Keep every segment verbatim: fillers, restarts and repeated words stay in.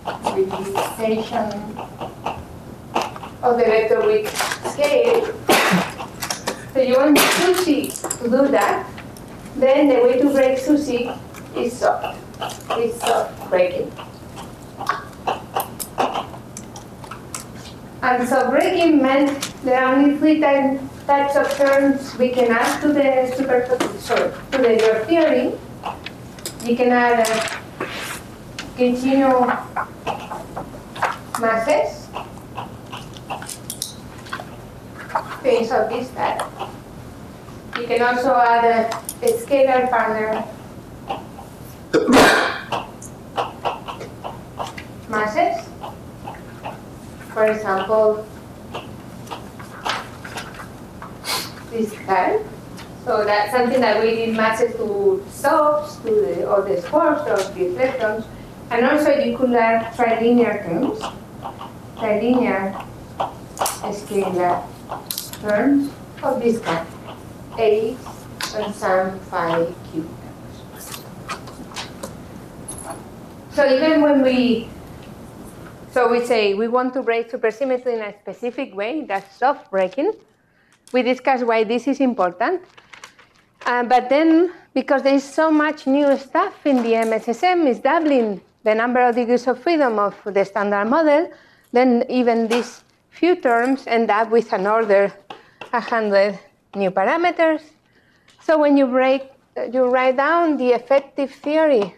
realization of the vector weak scale. So you want SUSY to do that, then the way to break SUSY is soft. Is soft breaking. And so breaking meant there are only three types of terms we can add to the super sorry, to the your theory. You can add uh, continuum masses, things of this type. You can also add a, a scalar partner masses. For example, this type. So that's something that we did masses to soaps, to the, or the spores, or the electrons. And also you could add trilinear terms, trilinear scalar terms of this kind, A and some phi q terms. So even when we, so we say we want to break supersymmetry in a specific way, that's soft breaking. We discuss why this is important. Uh, but then, because there is so much new stuff in the M S S M, is doubling the number of degrees of freedom of the standard model, then even these few terms end up with an order one hundred new parameters. So when you break, you write down the effective theory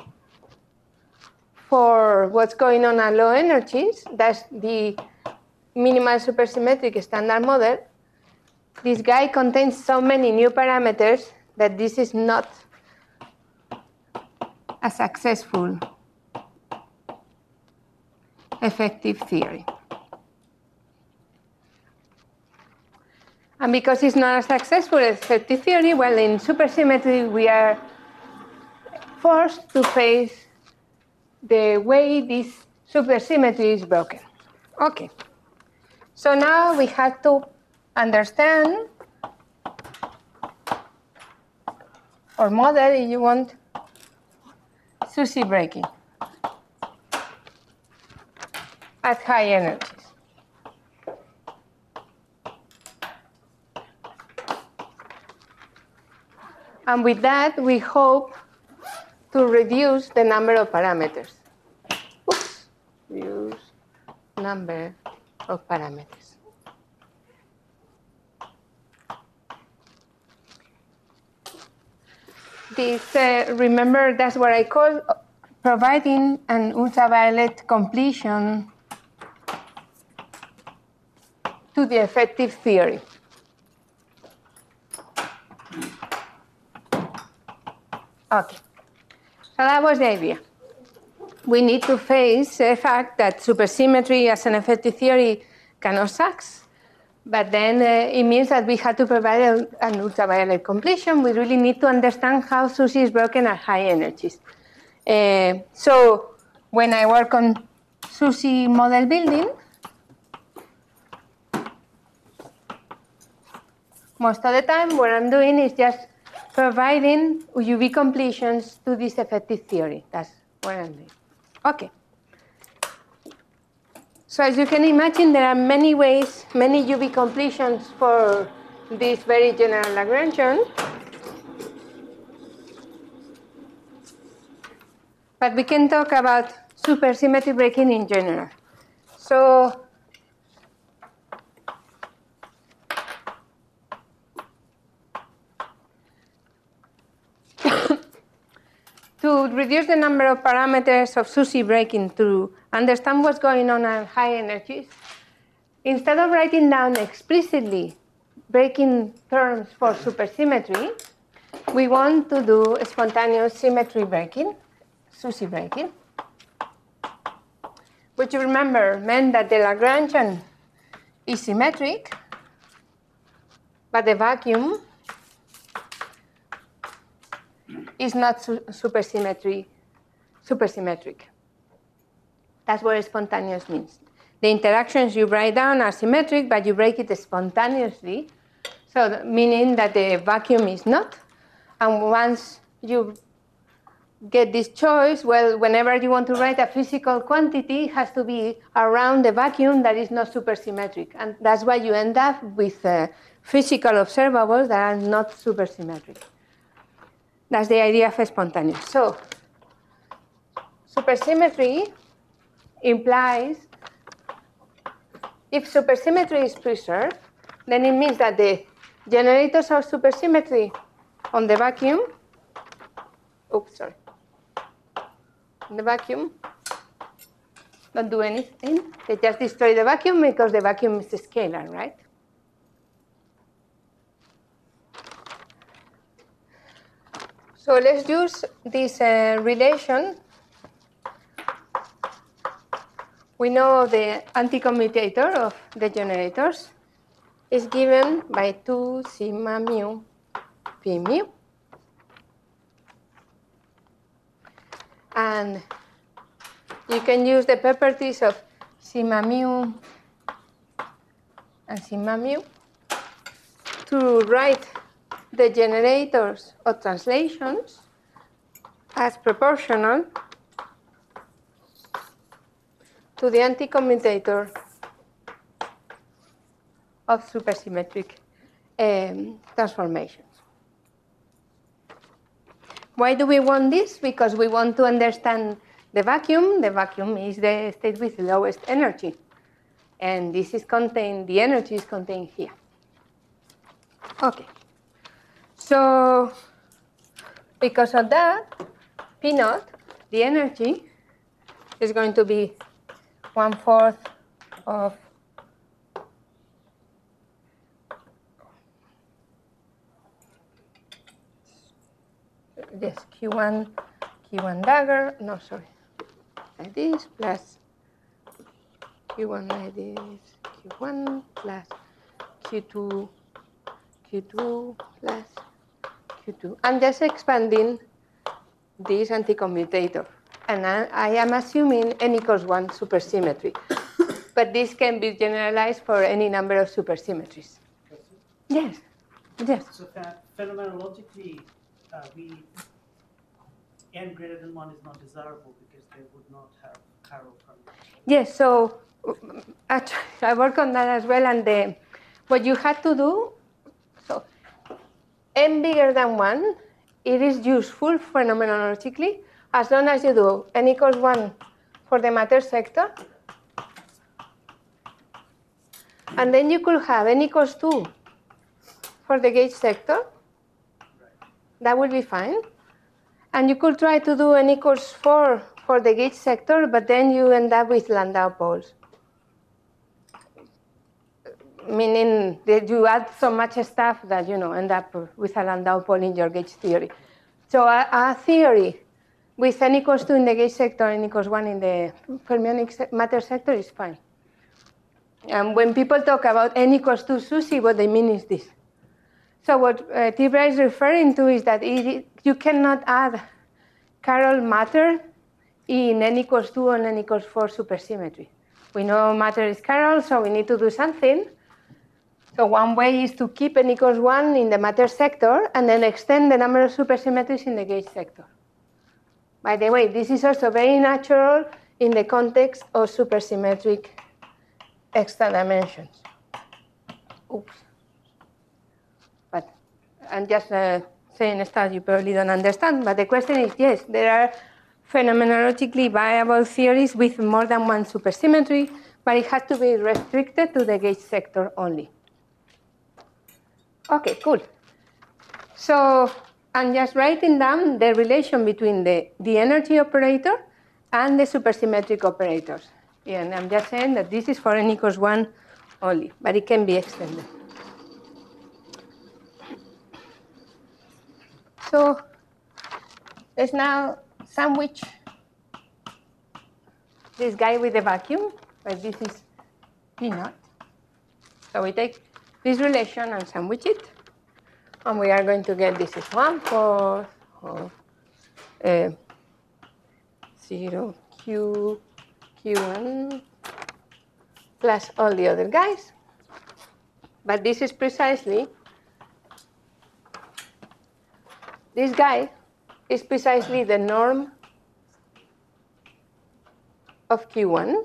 for what's going on at low energies, that's the minimal supersymmetric standard model. This guy contains so many new parameters that this is not a successful effective theory. And because it's not a successful effective theory, well, in supersymmetry, we are forced to face the way this supersymmetry is broken. Okay. So now we have to understand or model, if you want, SUSY breaking at high energies. And with that, we hope to reduce the number of parameters. Oops, reduce number of parameters. This, uh, remember, that's what I call providing an ultraviolet completion to the effective theory. Okay, so that was the idea. We need to face the fact that supersymmetry as an effective theory cannot suck. But then uh, it means that we have to provide a, an ultraviolet completion. We really need to understand how SUSY is broken at high energies. Uh, so when I work on SUSY model building, most of the time what I'm doing is just providing U V completions to this effective theory. That's what I'm doing. Okay. So as you can imagine, there are many ways, many U V completions for this very general Lagrangian. But we can talk about supersymmetry breaking in general. So to reduce the number of parameters of SUSY breaking to understand what's going on at high energies, instead of writing down explicitly breaking terms for supersymmetry, we want to do spontaneous symmetry breaking, SUSY breaking, which you remember meant that the Lagrangian is symmetric, but the vacuum is not su supersymmetry, supersymmetric. That's what spontaneous means. The interactions you write down are symmetric, but you break it spontaneously, so meaning that the vacuum is not. And once you get this choice? Well, whenever you want to write a physical quantity, it has to be around the vacuum that is not supersymmetric. And that's why you end up with uh, physical observables that are not supersymmetric. That's the idea of spontaneous. So supersymmetry implies if supersymmetry is preserved, then it means that the generators of supersymmetry on the vacuum, oops, sorry, on the vacuum don't do anything. They just destroy the vacuum because the vacuum is scalar, right? So let's use this uh, relation. We know the anticommutator of the generators is given by two sigma mu p mu. And you can use the properties of sigma mu and sigma mu to write the generators of translations as proportional to the anticommutator of supersymmetric um, transformations. Why do we want this? Because we want to understand the vacuum. The vacuum is the state with the lowest energy. And this is contained, the energy is contained here. Okay. So because of that, P naught, the energy, is going to be one-fourth of this Q one, Q one dagger, no, sorry, like this, plus Q one like this, Q one, plus Q two, Q two, plus Q two. I'm just expanding this anticommutator. And I, I am assuming n equals one supersymmetry. But this can be generalized for any number of supersymmetries. Yes. Yes. So that phenomenologically, uh, we n greater than one is not desirable because they would not have chiral permutation. Yes. So actually, I work on that as well. And the, what you had to do, so n bigger than one, it is useful phenomenologically as long as you do n equals one for the matter sector. And then you could have n equals two for the gauge sector. That would be fine. And you could try to do n equals four for the gauge sector, but then you end up with Landau poles. Meaning that you add so much stuff that you know end up with a Landau pole in your gauge theory. So a, a theory with n equals two in the gauge sector and n equals one in the fermionic matter sector is fine. And when people talk about n equals two SUSY, what they mean is this. So what uh, Tibra is referring to is that it, you cannot add chiral matter in n equals two and n equals four supersymmetry. We know matter is chiral, so we need to do something. So one way is to keep n equals one in the matter sector and then extend the number of supersymmetries in the gauge sector. By the way, this is also very natural in the context of supersymmetric extra dimensions. Oops. But I'm just uh, saying stuff you probably don't understand. But the question is, yes, there are phenomenologically viable theories with more than one supersymmetry, but it has to be restricted to the gauge sector only. Okay, cool. So I'm just writing down the relation between the, the energy operator and the supersymmetric operators. Yeah, and I'm just saying that this is for n equals one only, but it can be extended. So let's now sandwich this guy with the vacuum, but this is P naught. So we take this relation and sandwich it. And we are going to get this is one fourth of uh, zero Q Q one plus all the other guys. But this is precisely this guy is precisely the norm of Q one.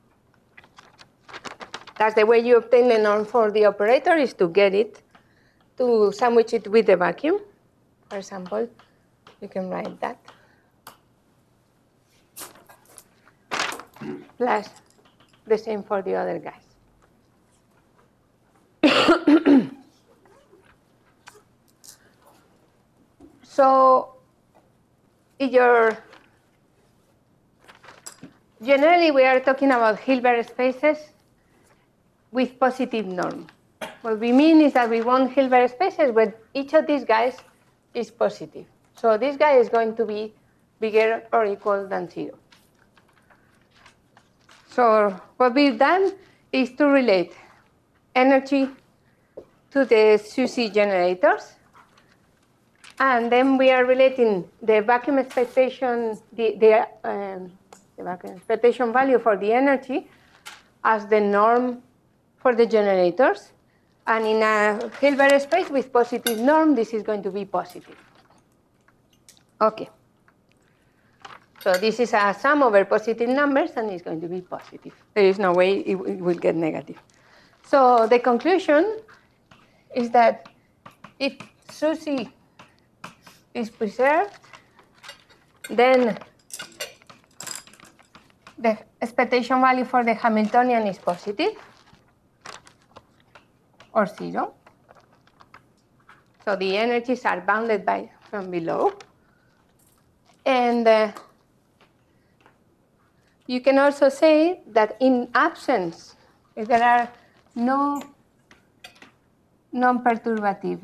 That's the way you obtain the norm for the operator, is to get it, to sandwich it with the vacuum. For example, you can write that. Plus the same for the other guys. So your, generally we are talking about Hilbert spaces with positive norm. What we mean is that we want Hilbert spaces where each of these guys is positive. So this guy is going to be bigger or equal than zero. So what we've done is to relate energy to the SUSY generators. And then we are relating the vacuum expectation, the, the, um, the vacuum expectation value for the energy as the norm for the generators. And in a Hilbert space with positive norm, this is going to be positive. Okay. So this is a sum over positive numbers, and it's going to be positive. There is no way it will get negative. So the conclusion is that if SUSY is preserved, then the expectation value for the Hamiltonian is positive or zero. So the energies are bounded by from below. And uh, you can also say that in absence, if there are no non-perturbative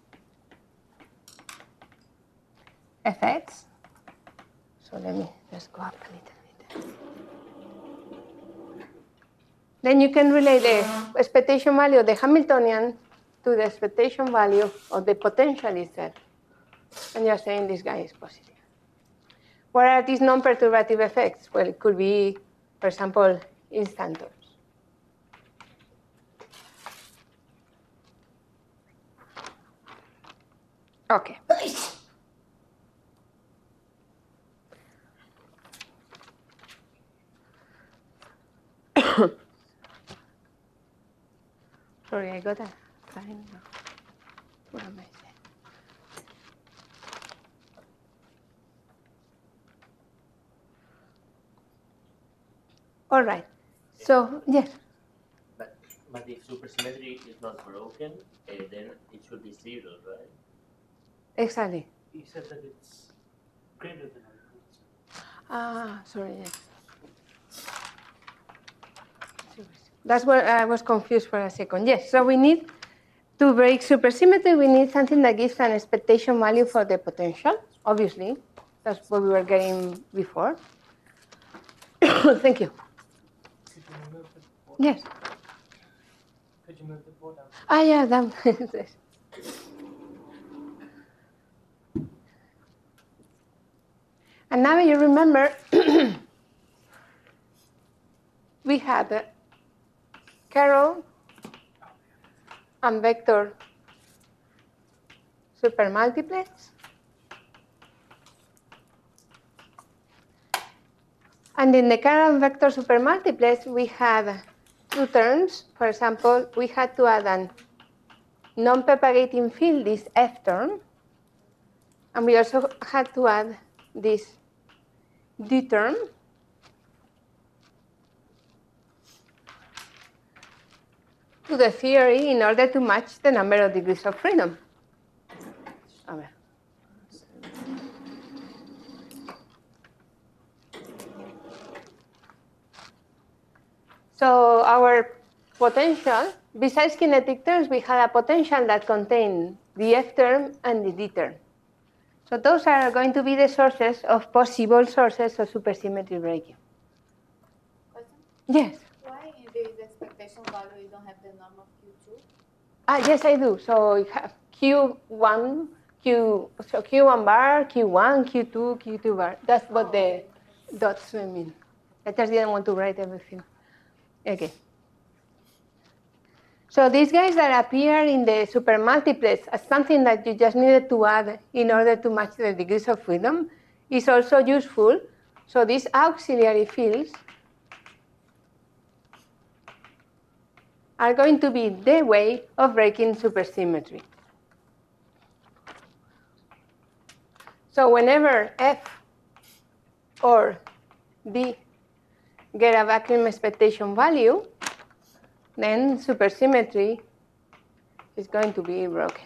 effects, so let me just go up a little bit. Then you can relate the expectation value of the Hamiltonian to the expectation value of the potential itself. And you're saying this guy is positive. What are these non-perturbative effects? Well, it could be, for example, instantons. Okay. Sorry, I got a sign now. What am I saying? All right. So, yes. But, but if supersymmetry is not broken, uh, then it should be zero, right? Exactly. You said that it's greater than or equal to zero. Ah, sorry, yes. That's where I was confused for a second. Yes, so we need to break supersymmetry, we need something that gives an expectation value for the potential, obviously. That's what we were getting before. Thank you. Could you move the board? Yes. Could you move the board down? Ah, yeah, that. And now you remember we had uh, Carroll and vector supermultiplets. And in the Carroll vector supermultiplets, we had two terms. For example, we had to add a non-propagating field, this F term. And we also had to add this D term. To the theory in order to match the number of degrees of freedom. A ver. So our potential, besides kinetic terms, we had a potential that contained the F term and the D term. So those are going to be the sources of possible sources of supersymmetry breaking. Question? Yes. Why in this expectation value you don't have the norm of Q two? Ah, yes, I do. So you have Q one, Q, so Q one bar, Q one, Q two, Q two bar. That's what Oh, the okay. dots mean. I just didn't want to write everything. Okay. So these guys that appear in the supermultiplets as something that you just needed to add in order to match the degrees of freedom is also useful. So these auxiliary fields are going to be the way of breaking supersymmetry. So whenever F or D get a vacuum expectation value, then supersymmetry is going to be broken.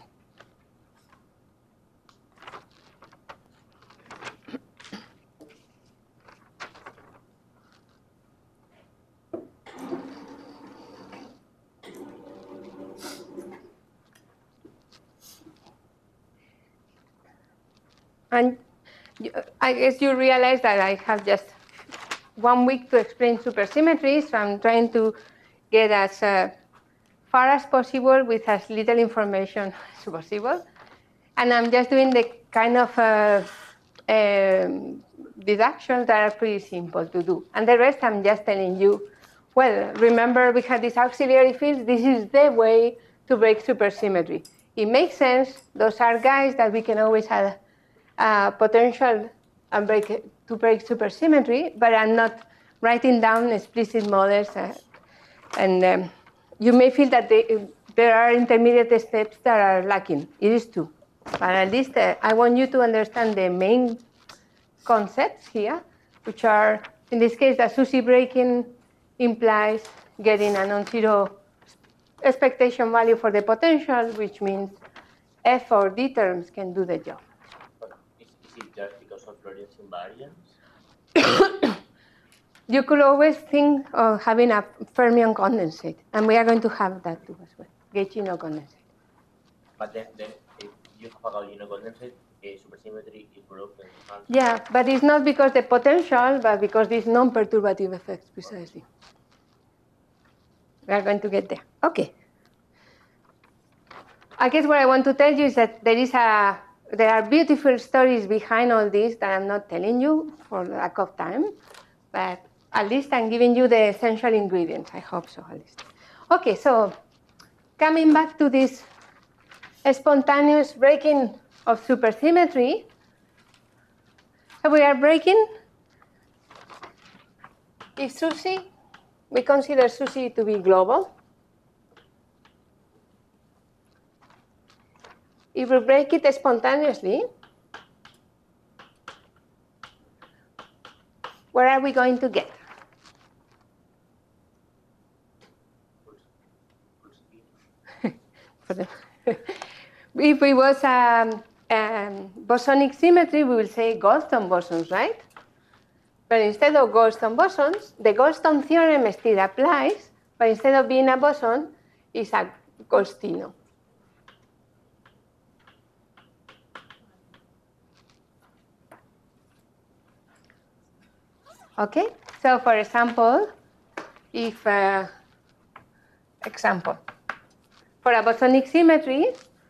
And I guess you realize that I have just one week to explain supersymmetry, so I'm trying to get as uh, far as possible with as little information as possible. And I'm just doing the kind of uh, um, deductions that are pretty simple to do. And the rest I'm just telling you, well, remember we had these auxiliary fields. This is the way to break supersymmetry. It makes sense. Those are guys that we can always have uh, potential and break, to break supersymmetry, but I'm not writing down explicit models. Uh, and um, you may feel that they, there are intermediate steps that are lacking. It is true. But at least uh, I want you to understand the main concepts here, which are, in this case, that SUSY breaking implies getting a non-zero expectation value for the potential, which means F or D terms can do the job. But is, is it just because of Lorentz invariance? You could always think of having a fermion condensate, and we are going to have that too as well, Gaussian condensate. But then, then if you have a Gaussian condensate, a supersymmetry is broken. Yeah, but it's not because the potential, but because these non-perturbative effects, precisely. We are going to get there. Okay. I guess what I want to tell you is that there is a, there are beautiful stories behind all this that I'm not telling you for lack of time, but at least I'm giving you the essential ingredients. I hope so, at least. Okay, so coming back to this spontaneous breaking of supersymmetry, so we are breaking if SUSY, we consider SUSY to be global. If we break it spontaneously, where are we going to get? If it was um, um, bosonic symmetry, we will say Goldstone bosons, right? But instead of Goldstone bosons, the Goldstone theorem still applies, but instead of being a boson, it's a Goldstino. Okay, so for example, if, uh, example, for a bosonic symmetry,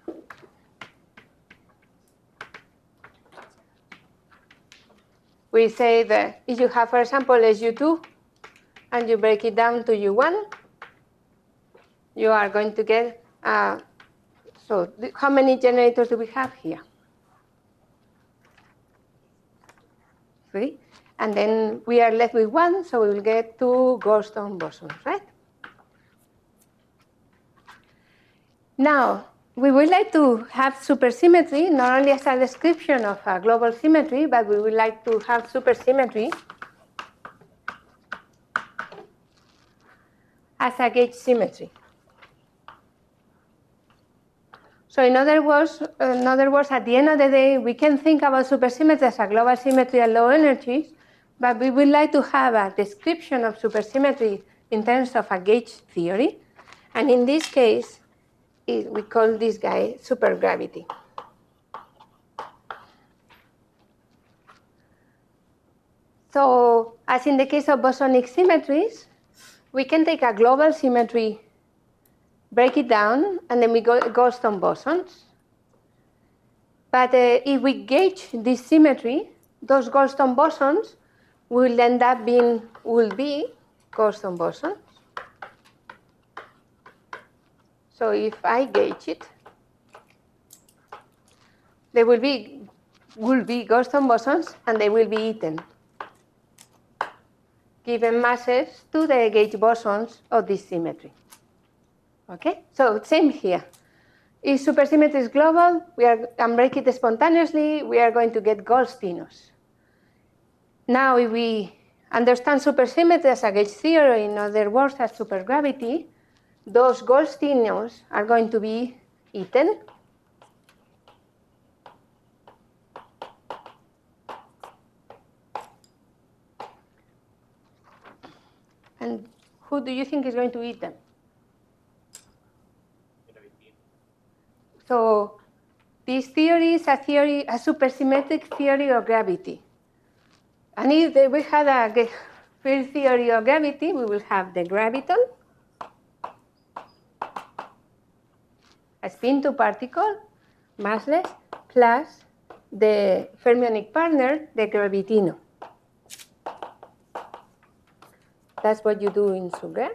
we say that if you have, for example, S U two, and you break it down to U one, you are going to get, uh, so how many generators do we have here? Three. And then we are left with one, so we will get two Goldstone bosons, right? Now, we would like to have supersymmetry, not only as a description of a global symmetry, but we would like to have supersymmetry as a gauge symmetry. So in other words, in other words, at the end of the day, we can think about supersymmetry as a global symmetry at low energies, but we would like to have a description of supersymmetry in terms of a gauge theory. And in this case, it, we call this guy supergravity. So as in the case of bosonic symmetries, we can take a global symmetry, break it down, and then we go Goldstone bosons. But uh, if we gauge this symmetry, those Goldstone bosons will end up being, will be Goldstone bosons. So if I gauge it, there will be will be Goldstone bosons, and they will be eaten, given masses to the gauge bosons of this symmetry. Okay, so same here. If supersymmetry is global, we are and break it spontaneously, we are going to get Goldstinos. Now, if we understand supersymmetry as a gauge theory, in other words, as supergravity, those Goldstinos are going to be eaten. And who do you think is going to eat them? So this theory is a theory, a supersymmetric theory of gravity. And if we had a field theory of gravity, we will have the graviton, a spin two particle, massless, plus the fermionic partner, the gravitino. That's what you do in subgra.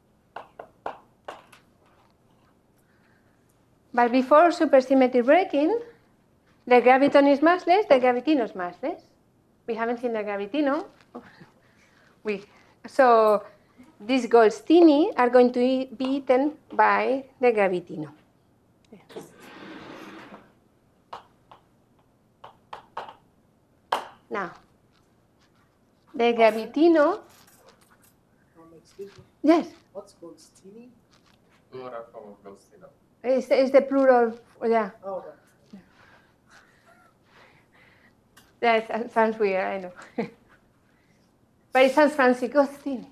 But before supersymmetry breaking, the graviton is massless, the gravitino is massless. We haven't seen the gravitino. We, so these Goldstini are going to be eaten by the gravitino. Now, the gravitino. Um, excuse me. Yes. What's Goldstini? Plural form of Goldstino. It's, it's the plural, yeah. Oh, okay. That sounds weird, I know. But it sounds fancy, Goldstini.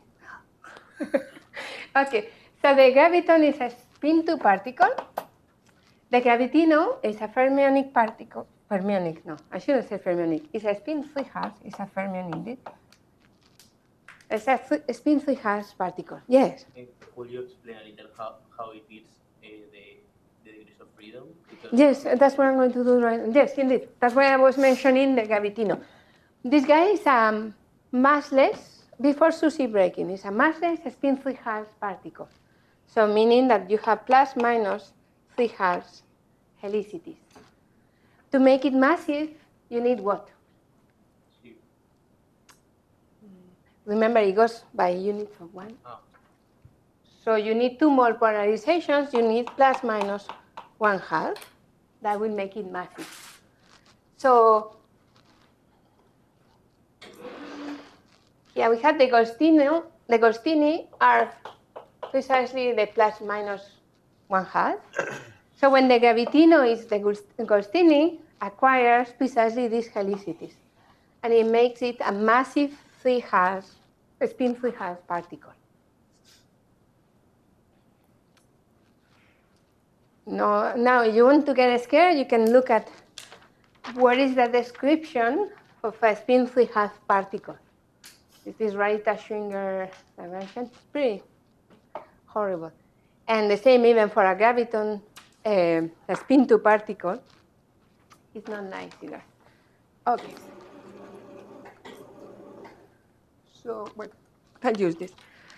Okay, so the graviton is a spin two particle. The gravitino is a fermionic particle. Fermionic, no, I shouldn't say fermionic. It's a spin three halves, it's a fermion indeed. It's a, th a spin three halves particle, yes. Could you explain a little how, how it is uh, the, the degrees of freedom? Because Yes, that's what I'm going to do right now. Yes, indeed. That's why I was mentioning the gravitino. This guy is um, massless, before SUSY breaking, it's a massless spin three halves particle. So meaning that you have plus minus three halves helicities. To make it massive, you need what? Remember, it goes by units of one. Ah. So you need two more polarizations. You need plus minus one half. That will make it massive. So yeah, we have the Goldstino. The Goldstini are precisely the plus minus one half. So when the gravitino is the Goldstini, acquires precisely these helicities, and it makes it a massive three halves, a spin three halves particle. No, now, if you want to get scared, you can look at what is the description of a spin three halves particle. This is Rayita-Schwinger dimension. It's pretty horrible. And the same even for a graviton, uh, a spin two particle. It's not nice either. Okay. So, well, I'll use this.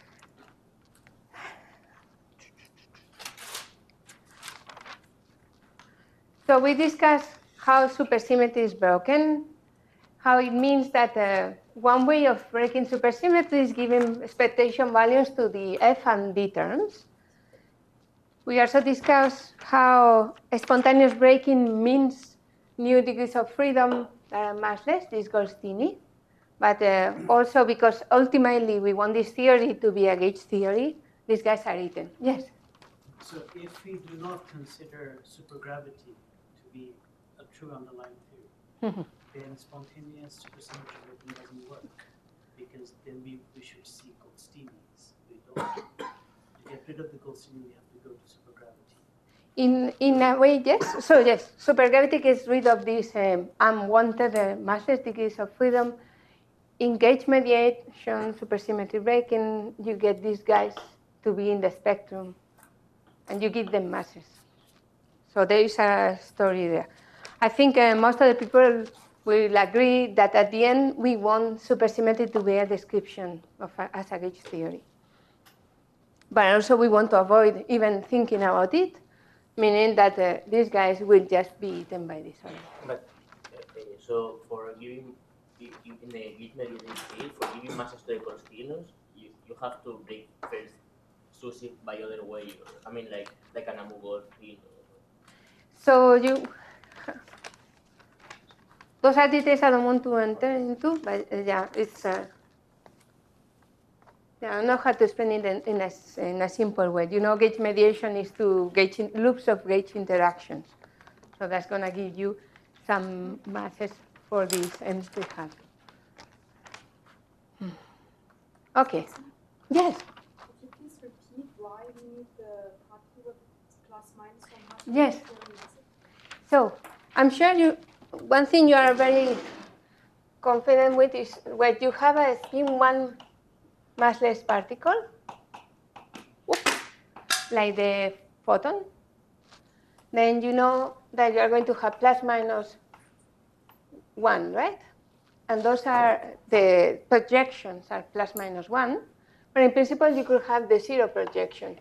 So we discussed how supersymmetry is broken, how it means that uh, one way of breaking supersymmetry is giving expectation values to the F and D terms. We also discussed how spontaneous breaking means new degrees of freedom that are massless, this Goldstini. But uh, also because ultimately we want this theory to be a gauge theory, these guys are eaten. Yes? So if we do not consider supergravity to be a true underlying theory, Mm-hmm. then spontaneous supersymmetry breaking doesn't work, because then we, we should see Goldstinis. We don't. To get rid of the Goldstini, we have to go to supergravity. In, in a way, yes. So yes, supergravity gets rid of these um, unwanted uh, massless degrees of freedom. In gauge mediation, supersymmetry breaking, you get these guys to be in the spectrum, and you give them masses. So there is a story there. I think uh, most of the people will agree that at the end, we want supersymmetry to be a description of a, as a gauge theory. but also we want to avoid even thinking about it, meaning that uh, these guys will just be eaten by this already. But uh, uh, so for giving i- i- in the git mediated case, for giving masses to the costinus, you, you have to break first SUSIF by other way. Or, I mean, like like an Amugol thing. So you, those are details I don't want to enter into, but uh, yeah, it's. Uh, Yeah, I know how to explain it in, in, a, in a simple way. You know, gauge mediation is to gauge in, loops of gauge interactions. So that's going to give you some masses for this M three hat. Hmm. Okay. Yes. Could you please repeat why we need the particle plus minus from half? Yes. So I'm sure you. One thing you are very confident with is when you have a spin one massless particle, oops, like the photon, then you know that you are going to have plus minus one, right? And those are the projections are plus minus one, but in principle you could have the zero projection.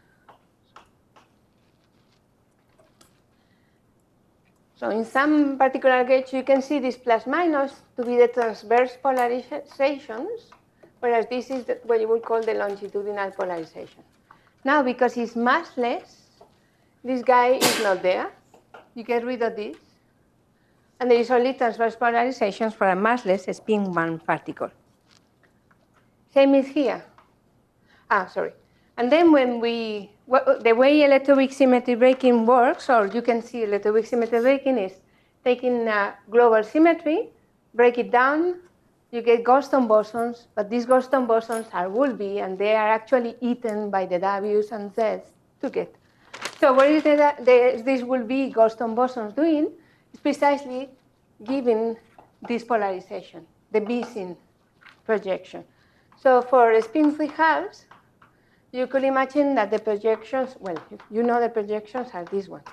So in some particular gauge you can see this plus minus to be the transverse polarizations, whereas this is the, what you would call the longitudinal polarization. Now, because it's massless, this guy is not there. You get rid of this. And there is only transverse polarizations for a massless spin one particle. Same is here. Ah, sorry. And then when we, well, the way electroweak symmetry breaking works, or you can see electroweak symmetry breaking is taking a global symmetry, break it down, you get Goldstone bosons, but these Goldstone bosons are Wolbe, and they are actually eaten by the W's and Z's to get. So what is the, the, this Wolbe Goldstone bosons doing? It's precisely giving this polarization, the Bising projection. So for spin three halves, you could imagine that the projections, well, you know the projections are this one.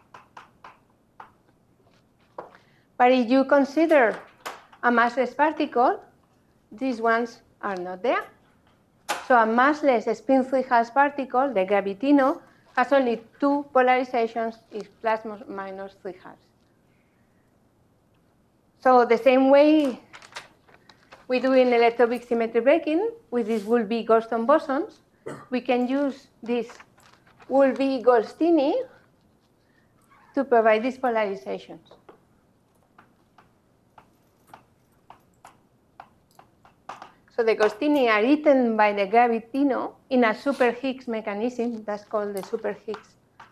But if you consider a massless particle, these ones are not there. So a massless spin three halves particle, the gravitino, has only two polarizations, is plus minus three halves. So the same way we do in electroweak symmetry breaking with these Wolbe Goldstone bosons, we can use this Wolbe Goldstini to provide these polarizations. So the Goldstini are eaten by the gravitino in a super Higgs mechanism. That's called the super Higgs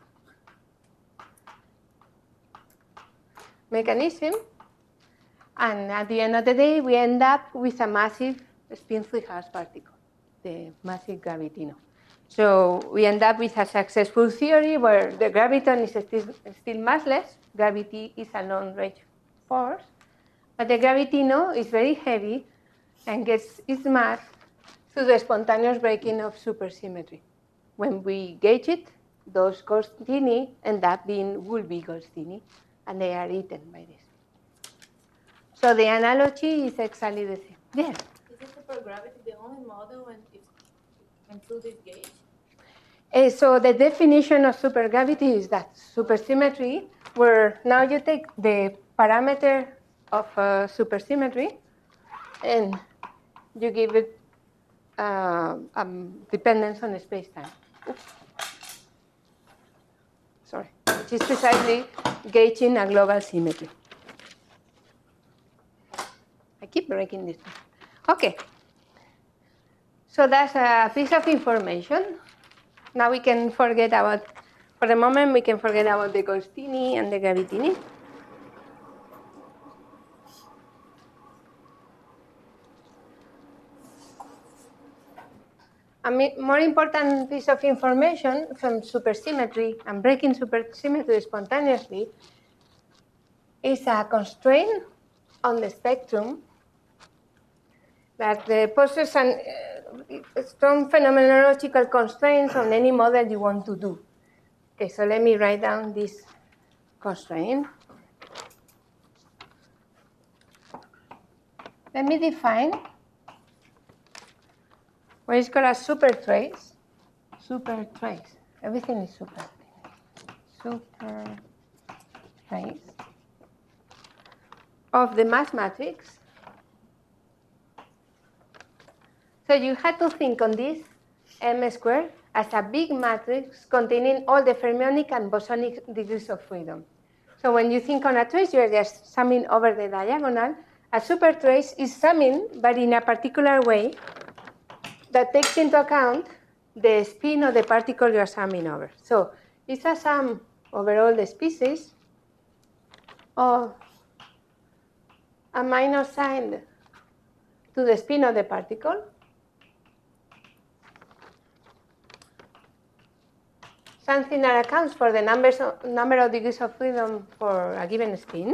mechanism. And at the end of the day, we end up with a massive spin three halves particle, the massive gravitino. So we end up with a successful theory where the graviton is still, still massless. Gravity is a long-range force. But the gravitino is very heavy and gets its mass through the spontaneous breaking of supersymmetry. When we gauge it, those Goldstini end up being Wolbe Goldstini, and they are eaten by this. So the analogy is exactly the same. Yes? Is the supergravity the only model when it includes this gauge? Uh, so the definition of supergravity is that supersymmetry, where now you take the parameter of uh, supersymmetry and you give it uh, um, dependence on the space-time. Oops. Sorry, which is precisely gauging a global symmetry. I keep breaking this. Okay. So that's a piece of information. Now we can forget about, for the moment, we can forget about the Goldstini and the gravitini. A more important piece of information from supersymmetry and breaking supersymmetry spontaneously is a constraint on the spectrum that poses an, uh, strong phenomenological constraints on any model you want to do. Okay, so let me write down this constraint. Let me define what is called a supertrace. super trace. Everything is super. Super trace of the mass matrix. So you had to think on this M squared as a big matrix containing all the fermionic and bosonic degrees of freedom. So when you think on a trace, you're just summing over the diagonal. A super trace is summing, but in a particular way that takes into account the spin of the particle you're summing over. So it's a sum over all the species of a minus sign to the spin of the particle, something that accounts for the numbers of, number of degrees of freedom for a given spin.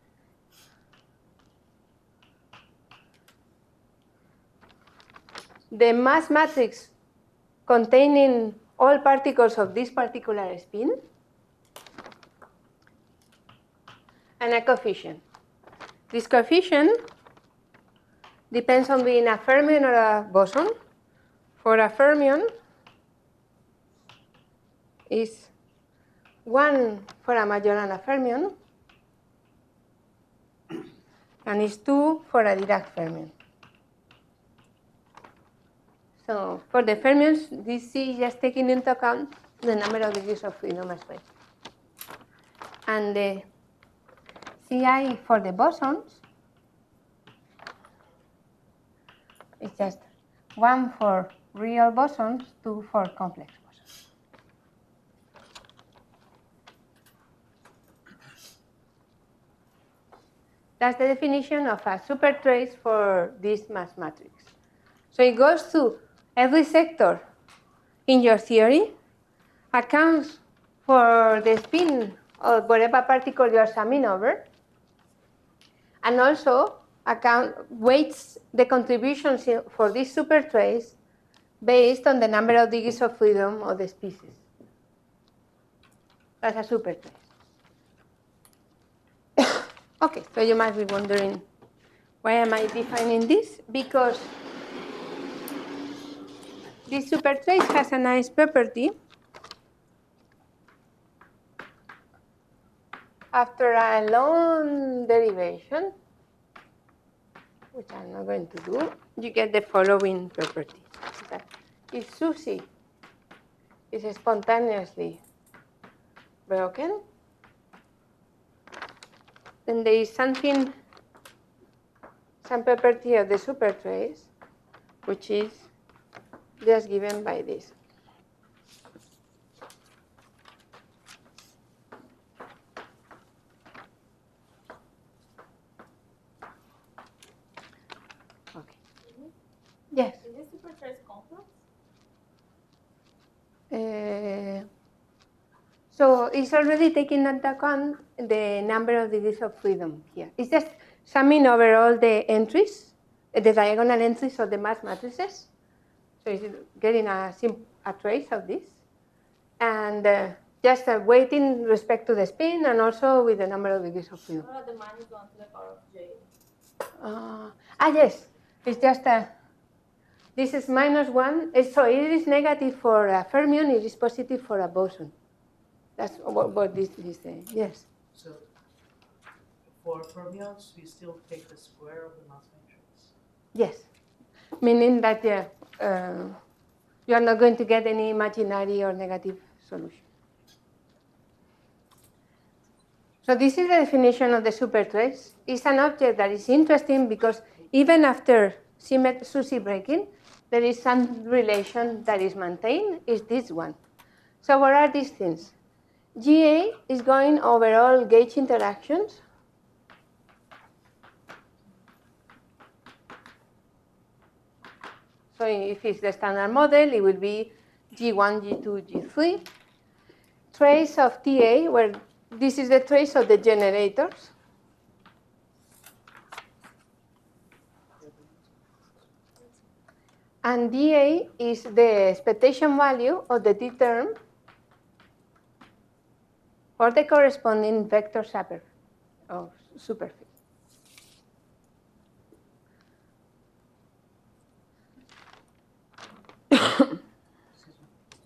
The mass matrix containing all particles of this particular spin, and a coefficient. This coefficient depends on being a fermion or a boson. For a fermion, is one for a Majorana fermion, and is two for a Dirac fermion. So for the fermions, this is just taking into account the number of degrees of freedom as well. And the C I for the bosons is just one for real bosons, two for complex bosons. That's the definition of a supertrace for this mass matrix. So it goes to every sector in your theory, accounts for the spin of whatever particle you are summing over, and also account weights the contributions for this supertrace based on the number of degrees of freedom of the species. That's a supertrace. Okay, so you might be wondering, why am I defining this? Because this supertrace has a nice property. After a long derivation, which I'm not going to do, you get the following property. That if SUSY is spontaneously broken, then there is something, some property of the supertrace, which is just given by this. Okay. Yes. Is this supertrace complex? Uh, so it's already taking into account the number of degrees of freedom here. It's just summing over all the entries, the diagonal entries of the mass matrices. So it's getting a, a trace of this. And uh, just uh, weighting respect to the spin and also with the number of degrees of freedom. What about the minus one to the power of j? Uh, ah, yes. It's just a, this is minus one. So it is negative for a fermion, it is positive for a boson. That's what, what this is saying. Yes. So for fermions, we still take the square of the mass matrix. Yes. Meaning that yeah, uh, you are not going to get any imaginary or negative solution. So this is the definition of the supertrace. It's an object that is interesting because even after SUSY breaking, there is some relation that is maintained, is this one. So what are these things? G A is going over all gauge interactions. So if it's the standard model, it will be G one, G two, G three. Trace of T A, where this is the trace of the generators. And D A is the expectation value of the T term for the corresponding vector super of superficie.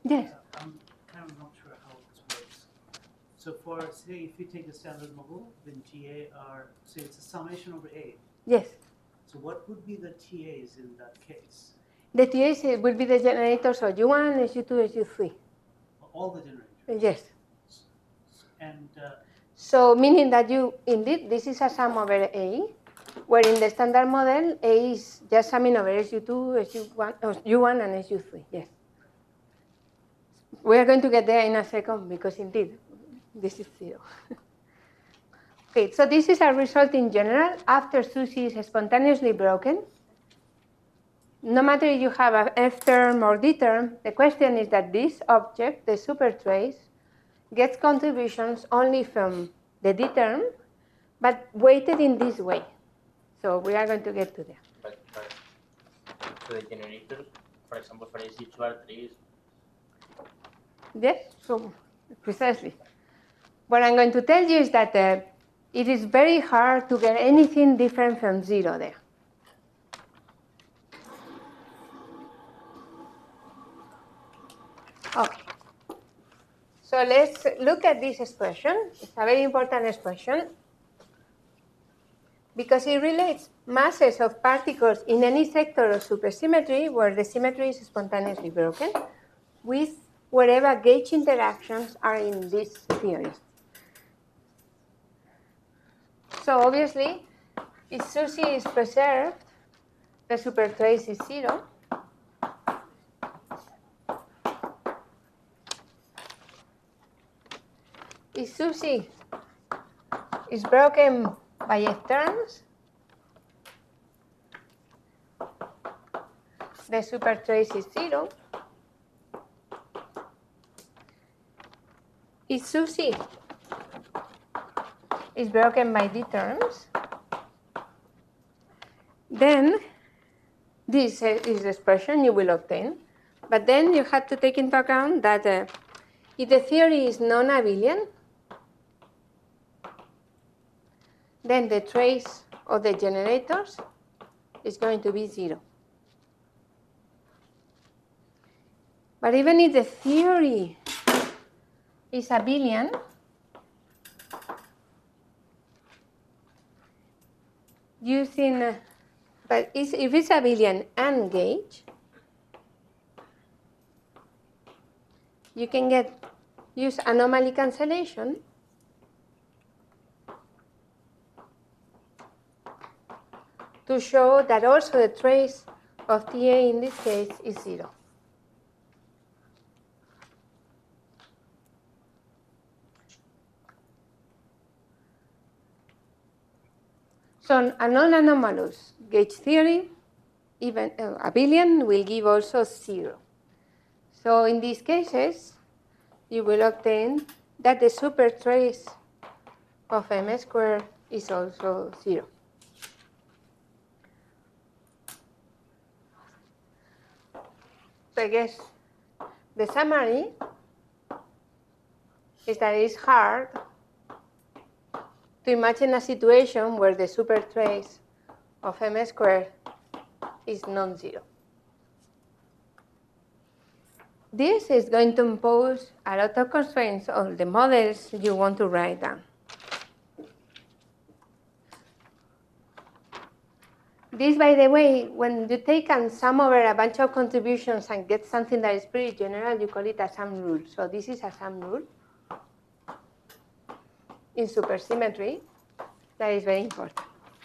Yes. Uh, I'm kind of not sure how this works. So for, say, if you take a standard model, then T A are, say it's a summation over A. Yes. So what would be the T As in that case? The T As will be the generators of U one, S U two, S U three. All the generators? Yes. And uh, So meaning that you, indeed, this is a sum over A, where in the standard model, A is just summing over S U two, S U one, oh, U one and S U three, yes. We are going to get there in a second because indeed, this is zero. Okay, so this is a result in general after SUSY is spontaneously broken. No matter if you have an F term or D term, the question is that this object, the supertrace, gets contributions only from the D term, but weighted in this way. So we are going to get to there. But, but so the generators, for example, for S U two R three, Yes, so precisely. What I'm going to tell you is that uh, it is very hard to get anything different from zero there. Okay. So let's look at this expression. It's a very important expression because it relates masses of particles in any sector of supersymmetry where the symmetry is spontaneously broken with wherever gauge interactions are in this theory. So obviously, if SUSY is preserved, the supertrace is zero. If SUSY is broken by F terms, the supertrace is zero. If SUSY is broken by D terms, then this is the expression you will obtain. But then you have to take into account that uh, if the theory is non-abelian, then the trace of the generators is going to be zero. But even if the theory is abelian, using, uh, but if it's abelian and gauge, you can get, use anomaly cancellation to show that also the trace of T A in this case is zero. So a non-anomalous gauge theory, even uh, abelian, will give also zero. So in these cases, you will obtain that the supertrace of M squared is also zero. So I guess the summary is that it's hard to imagine a situation where the supertrace of M squared is non-zero. This is going to impose a lot of constraints on the models you want to write down. This, by the way, when you take and sum over a bunch of contributions and get something that is pretty general, you call it a sum rule. So this is a sum rule in supersymmetry that is very important.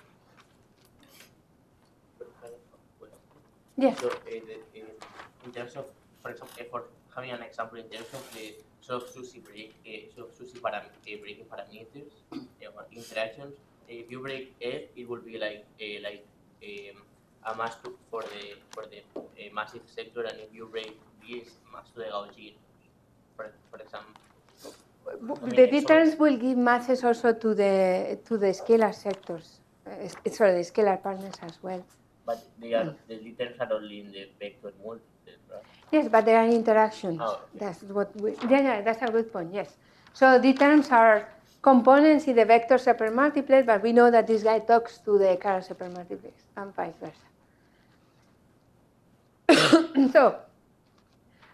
Yes. So, uh, the, uh, in terms of, for example, uh, for having an example in terms of the sort of SUSY break, uh, sort of SUSY param uh, breaking parameters uh, or interactions, if you break F, it will be like uh, like um, a mass to, for the for the uh, massive sector, and if you break B, it's mass to the Gaussian, for for example. I mean, The so terms will give masses also to the to the scalar sectors, uh, sorry, the scalar partners as well. But they are the terms are only in the vector multiples, right? Yes, but there are interactions. Oh, okay. That's what we, yeah, yeah, that's a good point, yes. So the terms are components in the vector supermultiplet, but we know that this guy talks to the chiral supermultiplex and vice versa. So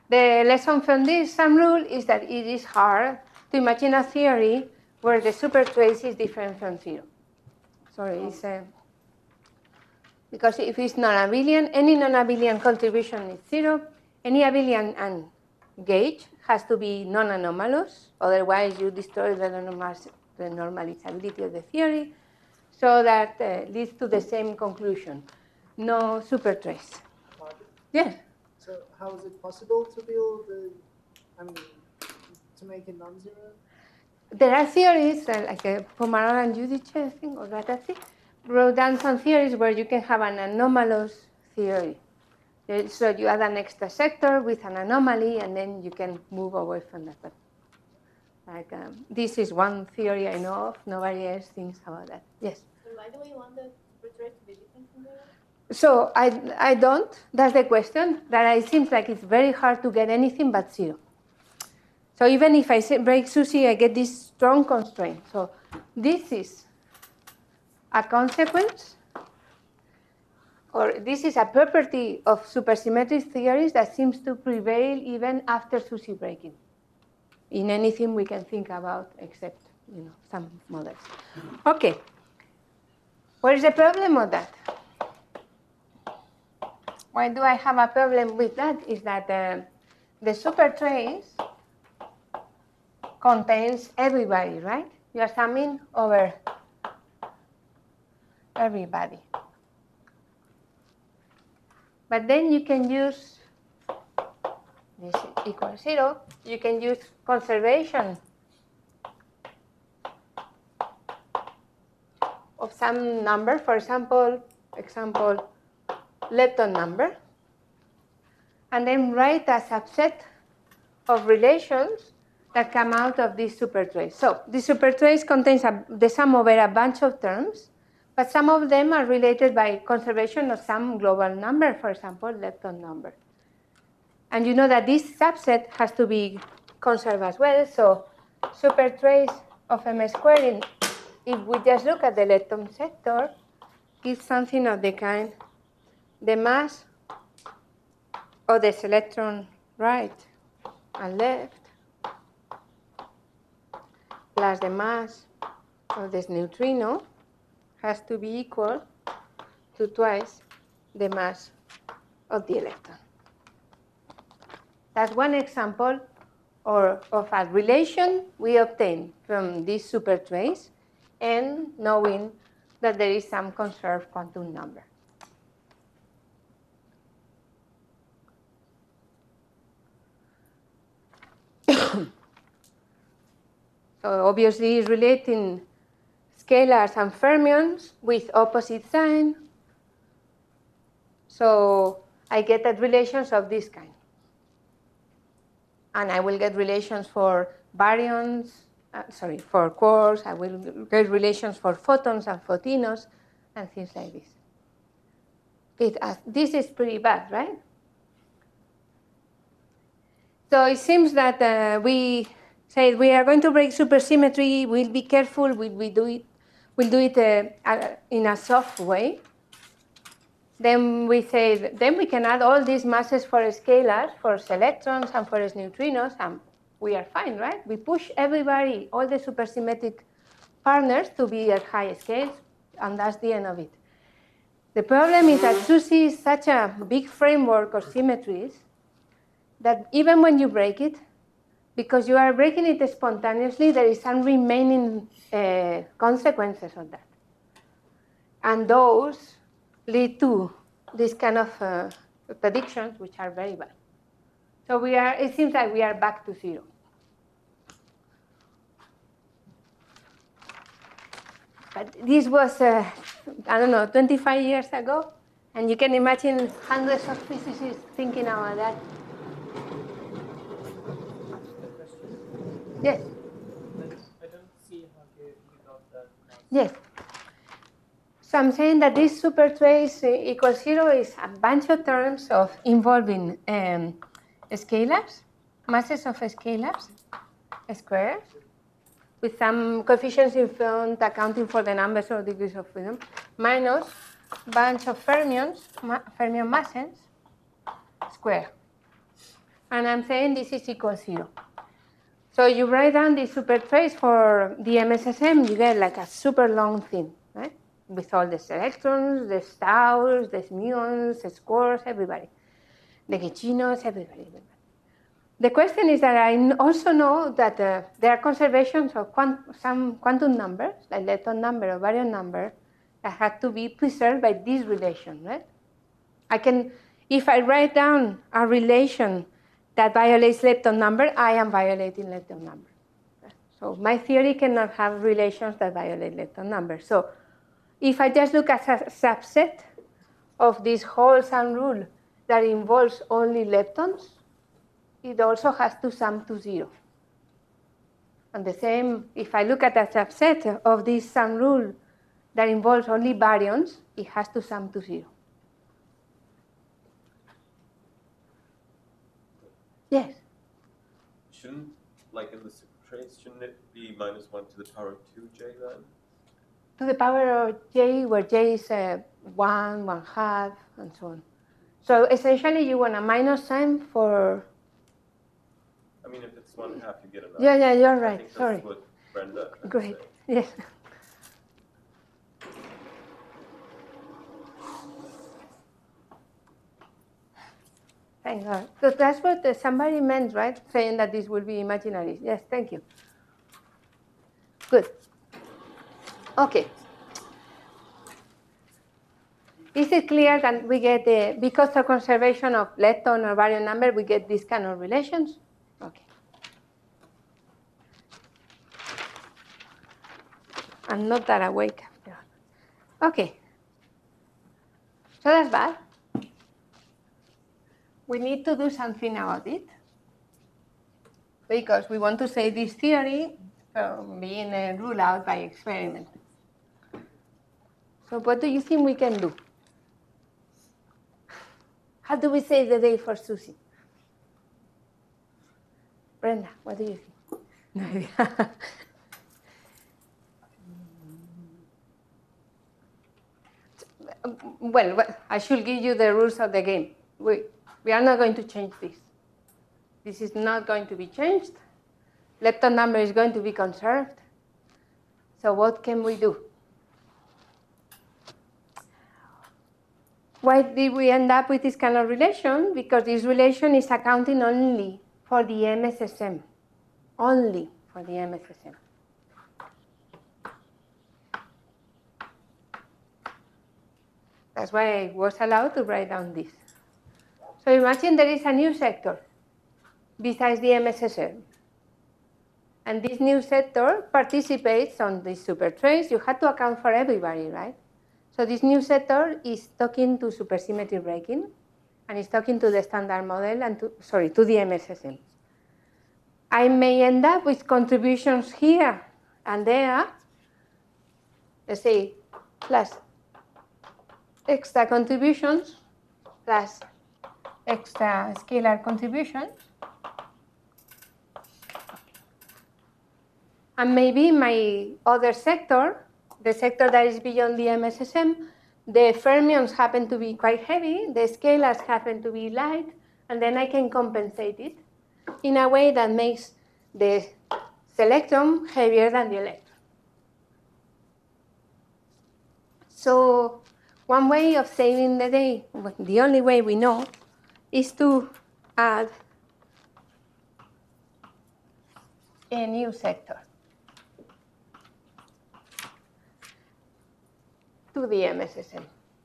The lesson from this sum rule is that it is hard to imagine a theory where the supertrace is different from zero. Sorry, it's, uh, because if it's non-abelian, any non-abelian contribution is zero. Any abelian and gauge has to be non-anomalous, otherwise you destroy the, normal, the normalizability of the theory, so that uh, leads to the same conclusion, no supertrace. Yes? So how is it possible to build, the, I mean, to make it non-zero? There are theories, uh, like uh, Pomarol and Giudice, I think, or Ratazzi, wrote down some theories where you can have an anomalous theory. So you add an extra sector with an anomaly, and then you can move away from that. But like um, this is one theory I know of. Nobody else thinks about that. Yes. So why do we want the supertrace to be different from zero? So I I don't. That's the question. That it seems like it's very hard to get anything but zero. So even if I break SUSY, I get this strong constraint. So this is a consequence, or this is a property of supersymmetric theories that seems to prevail even after SUSY breaking in anything we can think about except, you know, some models. Okay. What is the problem of that? Why do I have a problem with that? Is that uh, the supertrace contains everybody, right? You are summing over everybody. But then you can use this equals zero. You can use conservation of some number, for example, example, lepton number, and then write a subset of relations that come out of this supertrace. So this supertrace contains a, the sum over a bunch of terms, but some of them are related by conservation of some global number, for example, lepton number. And you know that this subset has to be conserved as well, so supertrace of M squared, if we just look at the lepton sector, gives something of the kind, the mass of this electron right and left plus the mass of this neutrino has to be equal to twice the mass of the electron. That's one example or of a relation we obtain from this supertrace and knowing that there is some conserved quantum number. So obviously relating scalars and fermions with opposite sign. So I get that relations of this kind. And I will get relations for baryons, uh, sorry, for quarks. I will get relations for photons and photinos and things like this. It, uh, this is pretty bad, right? So it seems that uh, we say we are going to break supersymmetry. We'll be careful. We'll, we do it. We'll do it uh, uh, in a soft way. Then we say then we can add all these masses for scalars, for electrons and for neutrinos, and we are fine, right? We push everybody, all the supersymmetric partners, to be at high scales, and that's the end of it. The problem is that SUSY is such a big framework of symmetries that even when you break it, because you are breaking it spontaneously, there is some remaining uh, consequences of that. And those lead to this kind of uh, predictions, which are very bad. So we are, it seems like we are back to zero. But this was, uh, I don't know, twenty-five years ago, and you can imagine hundreds of physicists thinking about that. Yes? I don't see how you, you got that. Yes. So I'm saying that this supertrace equals zero is a bunch of terms of involving um, scalars, masses of scalars, squares, with some coefficients in front accounting for the numbers or degrees of freedom, minus bunch of fermions, ma fermion masses, square. and I'm saying this is equal zero. So you write down the supertrace for the M S S M, you get like a super long thing, right? With all the selectrons, the staus, the muons, the squares, everybody. The Guichinos, everybody, everybody. The question is that I also know that uh, there are conservations of quant some quantum numbers, like lepton number or baryon number, that have to be preserved by this relation, right? I can, if I write down a relation that violates lepton number, I am violating lepton number. So my theory cannot have relations that violate lepton number. So if I just look at a subset of this whole sum rule that involves only leptons, it also has to sum to zero. And the same, if I look at a subset of this sum rule that involves only baryons, it has to sum to zero. Yes? Shouldn't, like in the supertrace, shouldn't it be minus one to the power of two j then? To the power of j, where j is uh, one, one half, and so on. So essentially, you want a minus sign for. I mean, if it's one half, you get another. Yeah, yeah, you're I right. think that's Sorry. what Brenda tried to Great. say. Yes. Thank God. So that's what uh, somebody meant, right? Saying that this will be imaginary. Yes, thank you. Good. Okay. Is it clear that we get, the, because of conservation of lepton or baryon number, we get these kind of relations? Okay. I'm not that awake. Okay. So that's bad. We need to do something about it, because we want to say this theory from being uh, ruled out by experiment. So what do you think we can do? How do we save the day for Susie? Brenda, what do you think? No idea. Well, well, I should give you the rules of the game. We, we are not going to change this. This is not going to be changed. Lepton number is going to be conserved. So what can we do? Why did we end up with this kind of relation? Because this relation is accounting only for the M S S M. Only for the M S S M. That's why I was allowed to write down this. So imagine there is a new sector besides the M S S M. And this new sector participates on this supertrace. You had to account for everybody, right? So this new sector is talking to supersymmetry breaking, and is talking to the standard model and to, sorry, to the M S S M. I may end up with contributions here and there, let's say, plus extra contributions, plus extra scalar contributions. And maybe my other sector, the sector that is beyond the M S S M, the fermions happen to be quite heavy, the scalars happen to be light, and then I can compensate it in a way that makes the selectron heavier than the electron. So one way of saving the day, the only way we know, is to add a new sector to the M S S M.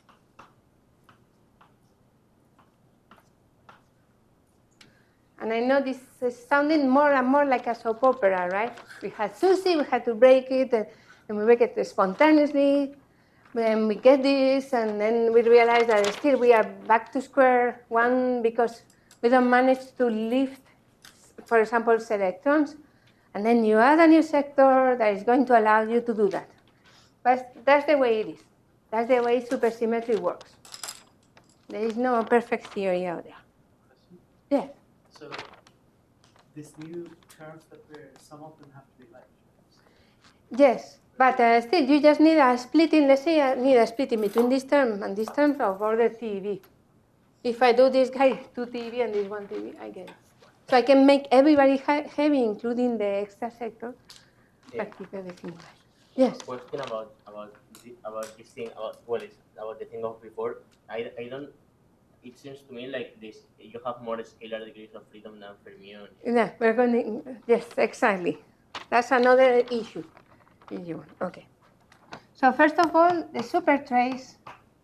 And I know this is sounding more and more like a soap opera, right? We had Susie, we had to break it, and we break it spontaneously. Then we get this, and then we realize that still we are back to square one because we don't manage to lift, for example, selectrons. And then you add a new sector that is going to allow you to do that. But that's the way it is. That's the way supersymmetry works. There is no perfect theory out there. Question? Yeah. So these new terms that we're, some of them have to be like terms. Yes, but uh, still you just need a splitting, let's say I need a splitting between this term and this term of order T E V. If I do this guy two T E V and this one T E V, I get it. So I can make everybody heavy, including the extra sector, Yeah. but keep everything light. Yes. Question about about the, about this thing about well, it's about the thing of before. I, I don't. It seems to me like this. You have more scalar degrees of freedom than fermions. Yeah, we're going to. Yes, exactly. That's another issue. Issue. Okay. So first of all, the supertrace.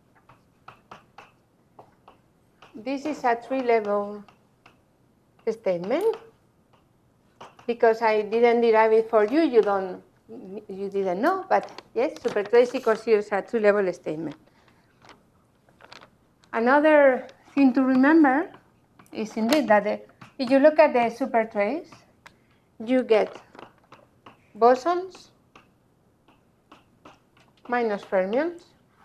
This is a three-level statement. Because I didn't derive it for you, you don't, you didn't know. But yes, supertrace equals zero is a two-level statement. Another thing to remember is indeed that the, if you look at the supertrace, you get bosons minus fermions.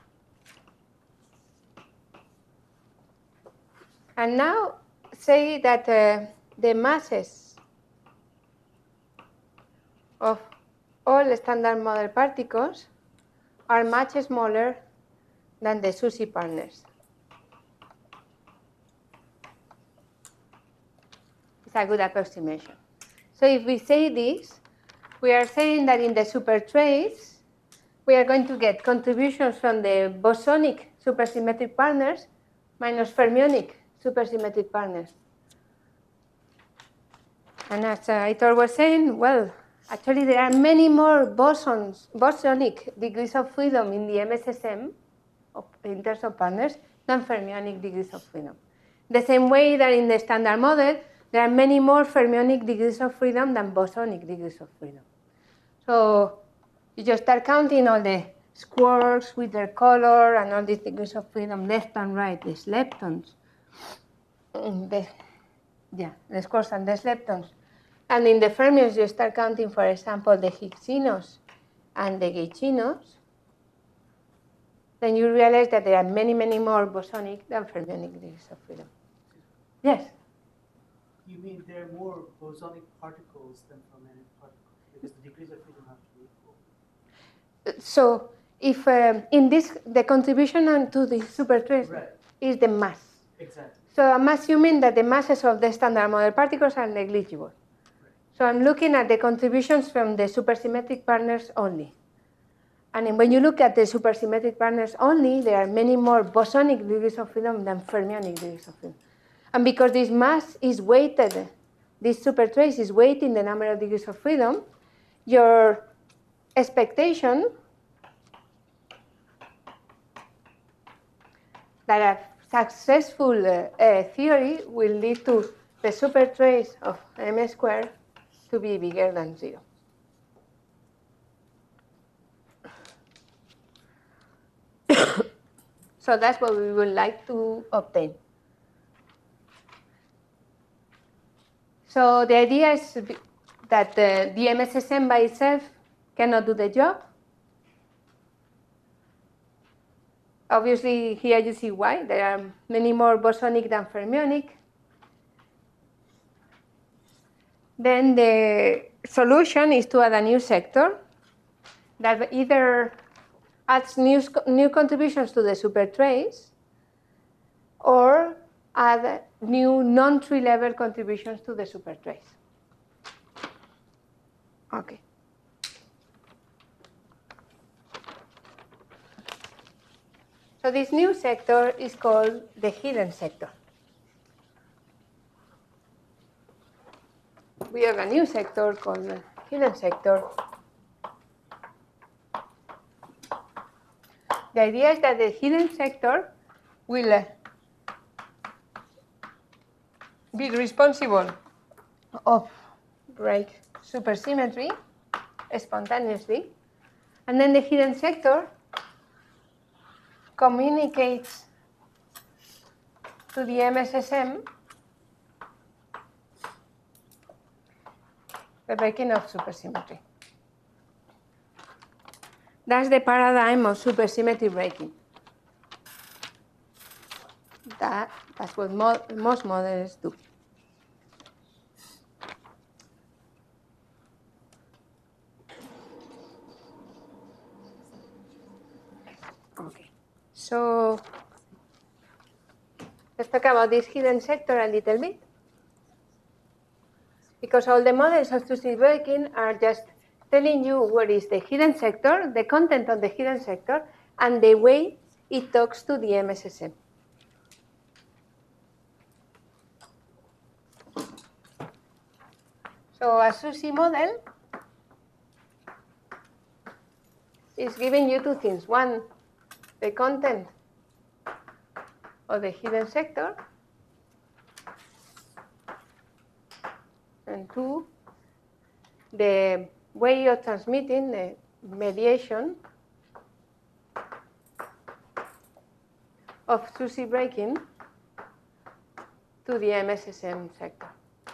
And now say that uh, the masses of all standard model particles are much smaller than the SUSY partners. It's a good approximation. So if we say this, we are saying that in the supertrace, we are going to get contributions from the bosonic supersymmetric partners minus fermionic supersymmetric partners. And as uh, Aitor was saying, well, actually there are many more bosons, bosonic degrees of freedom in the M S S M, of, in terms of partners, than fermionic degrees of freedom. The same way that in the standard model, there are many more fermionic degrees of freedom than bosonic degrees of freedom. So you just start counting all the squares with their color and all these degrees of freedom left and right, these leptons. The, yeah, the squares and these leptons. And in the fermions, you start counting, for example, the Higgsinos and the Gaussinos. Then you realize that there are many, many more bosonic than fermionic degrees of freedom. Yes? You mean there are more bosonic particles than fermionic particles, because the degrees of freedom have to be equal. So if um, in this, the contribution to the supertrace Right. is the mass. Exactly. So I'm assuming that the masses of the standard model particles are negligible. So I'm looking at the contributions from the supersymmetric partners only. And when you look at the supersymmetric partners only, there are many more bosonic degrees of freedom than fermionic degrees of freedom. And because this mass is weighted, this supertrace is weighting the number of degrees of freedom, your expectation that a successful uh, uh, theory will lead to the supertrace of M squared to be bigger than zero. So that's what we would like to obtain. So the idea is that the, the M S S M by itself cannot do the job. Obviously, here you see why. There are many more bosonic than fermionic. Then the solution is to add a new sector that either adds new, new contributions to the supertrace or add new non-tree level contributions to the supertrace. Okay. So this new sector is called the hidden sector. We have a new sector called the hidden sector. The idea is that the hidden sector will uh, be responsible of break supersymmetry spontaneously, and then the hidden sector communicates to the M S S M the breaking of supersymmetry. That's the paradigm of supersymmetry breaking. That, that's what mo most models do. Okay, so let's talk about this hidden sector a little bit. Because all the models of sushi breaking are just telling you what is the hidden sector, the content of the hidden sector, and the way it talks to the M S S M. So a sushi model is giving you two things. One, the content of the hidden sector, and two, the way of transmitting the mediation of sushi breaking to the M S S M sector.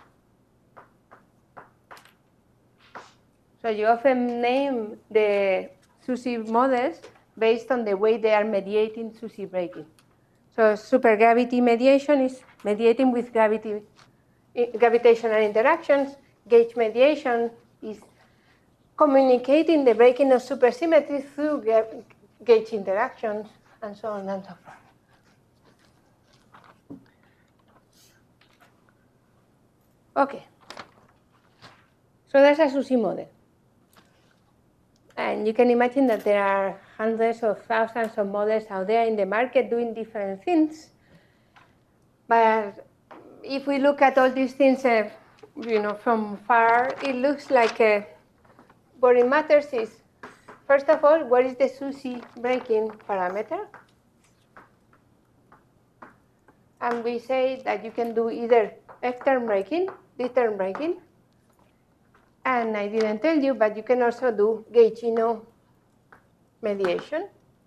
So you often name the sushi models based on the way they are mediating sushi breaking. So supergravity mediation is mediating with gravity, gravitational interactions. Gauge mediation is communicating the breaking of supersymmetry through gauge interactions, and so on and so forth. Okay. So that's a sushi model. And you can imagine that there are hundreds of thousands of models out there in the market doing different things. But if we look at all these things, uh, you know, from far, it looks like uh, what it matters is, first of all, what is the sushi breaking parameter? And we say that you can do either F-term breaking, D-term breaking, and I didn't tell you, but you can also do Gaugino mediation.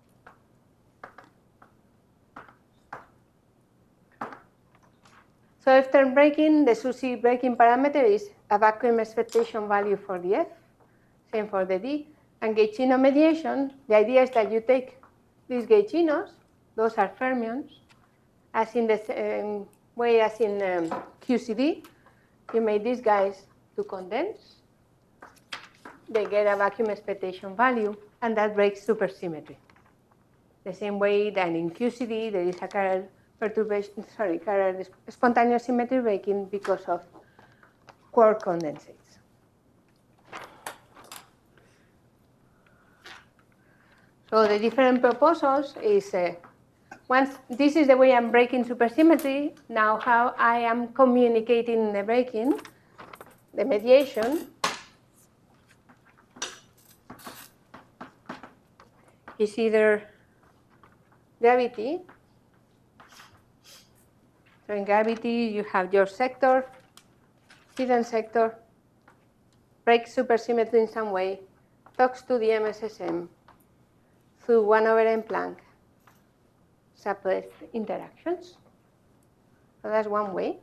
So F-term breaking, the sushi breaking parameter is a vacuum expectation value for the F, same for the D. And Gaugino mediation, the idea is that you take these Gauginos, those are fermions, as in the same way as in um, Q C D, you make these guys to condense. They get a vacuum expectation value, and that breaks supersymmetry. The same way that in Q C D there is a chiral perturbation, sorry, chiral spontaneous symmetry breaking because of quark condensates. So the different proposals is uh, once this is the way I'm breaking supersymmetry. Now how I am communicating the breaking, the mediation, is either gravity. So in gravity, you have your sector, hidden sector, breaks supersymmetry in some way, talks to the M S S M through one over n Planck suppressed interactions. So that's one way.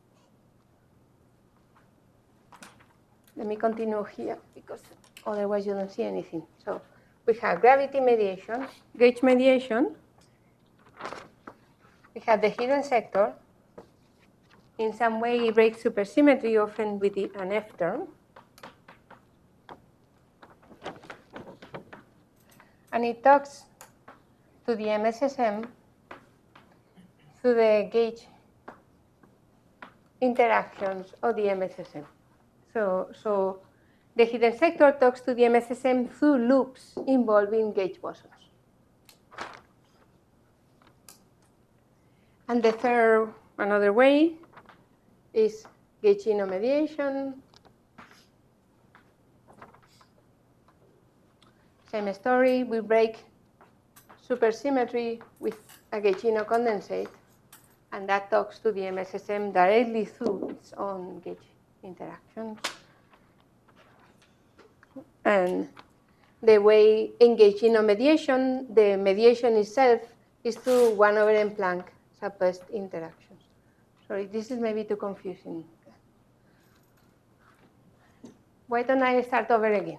Let me continue here because otherwise you don't see anything. So we have gravity mediation, gauge mediation. We have the hidden sector. In some way, it breaks supersymmetry, often with an F term. And it talks to the M S S M through the gauge interactions of the M S S M. So, so the hidden sector talks to the M S S M through loops involving gauge bosons. And the third, another way, is Gaugino mediation. Same story, we break supersymmetry with a Gaugino condensate, and that talks to the M S S M directly through its own gauge interactions. And the way in Gaugino mediation, the mediation itself is through one over n Planck suppressed interactions. Sorry, this is maybe too confusing. Why don't I start over again?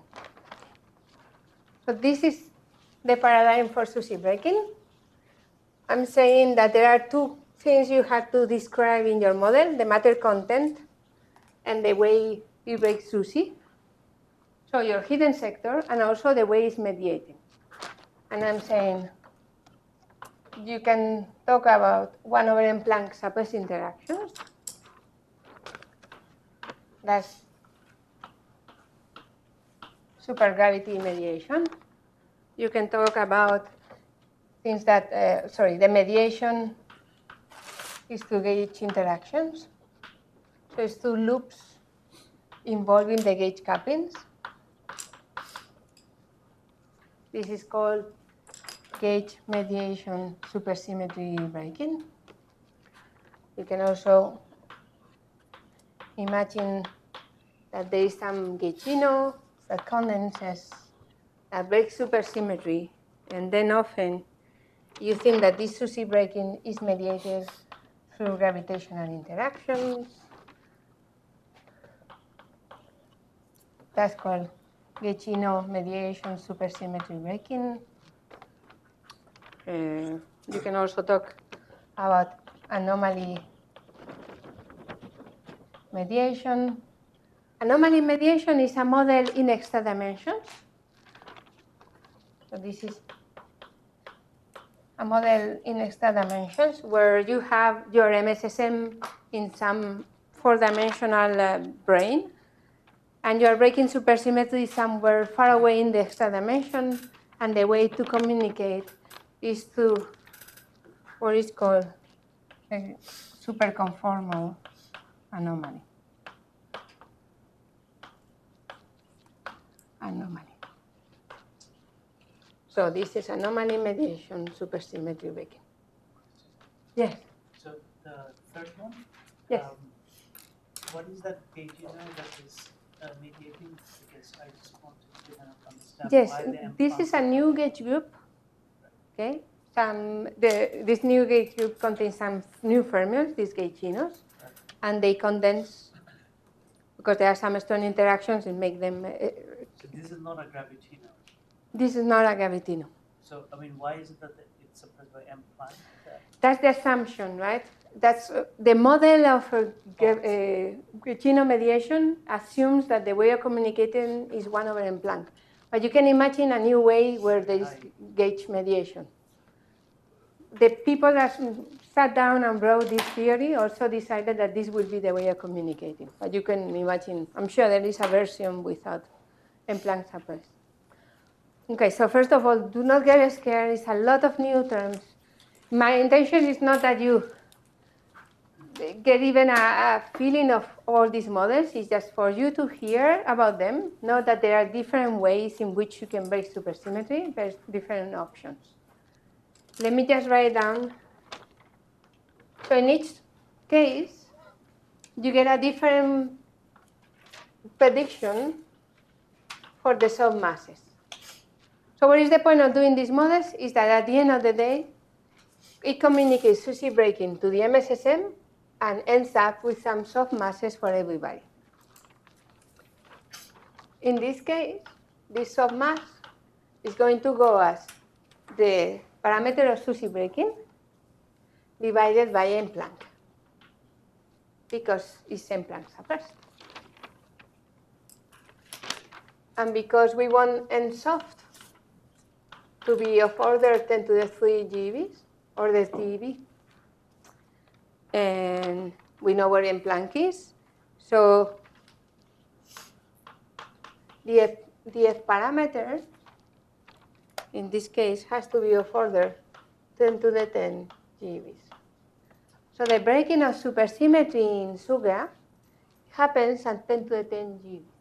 So this is the paradigm for sushi breaking. I'm saying that there are two things you have to describe in your model, the matter content and the way you break sushi. So your hidden sector and also the way it's mediating. And I'm saying you can talk about one over n Planck suppressed interactions That's supergravity mediation. You can talk about things that, uh, sorry, the mediation is to gauge interactions. So it's two loops involving the gauge couplings. This is called gauge mediation supersymmetry breaking. You can also imagine that there is some gaugino that condenses, that breaks supersymmetry, and then often you think that this SUSY breaking is mediated through gravitational interactions. That's called gaugino mediation supersymmetry breaking. Uh, you can also talk about anomaly mediation. Anomaly mediation is a model in extra dimensions. So this is a model in extra dimensions where you have your M S S M in some four-dimensional uh, brain, and you are breaking supersymmetry somewhere far away in the extra dimension, and the way to communicate is to what is called a superconformal anomaly. Anomaly. So this is anomaly mediation supersymmetry breaking. Yes. So the third one? Yes. Um, what is that gaugino that is uh, mediating? Because I just wanted to kind of understand Yes, why the M this is a function- new gauge group. Okay, some the this new gauge group contains some new fermions, these gauginos, and they condense because there are some strong interactions and make them. Uh, So this is not a gravitino. this is not a gravitino. So I mean, why is it that it's suppressed by M Planck? That- That's the assumption, right? That's uh, the model of uh, uh, gauchino mediation assumes that the way of communicating is one over M Planck. But you can imagine a new way where there is gauge mediation. The people that sat down and wrote this theory also decided that this will be the way of communicating. But you can imagine, I'm sure there is a version without M Planck suppressed. Okay, so first of all, do not get scared. It's a lot of new terms. My intention is not that you get even a, a feeling of all these models. It's just for you to hear about them, know that there are different ways in which you can break supersymmetry. There's different options. Let me just write down. So in each case, you get a different prediction for the submasses. So what is the point of doing these models? Is that at the end of the day, it communicates SUSY breaking to the M S S M and ends up with some soft masses for everybody. In this case, this soft mass is going to go as the parameter of SUSY breaking divided by M Planck, because it's M Planck suppressed. And because we want N soft to be of order ten to the three G E Vs, order T E V, and we know where M Planck is, so the F, the F parameter in this case has to be of order ten to the ten G E Vs. So the breaking of supersymmetry in SUGA happens at ten to the ten G E Vs.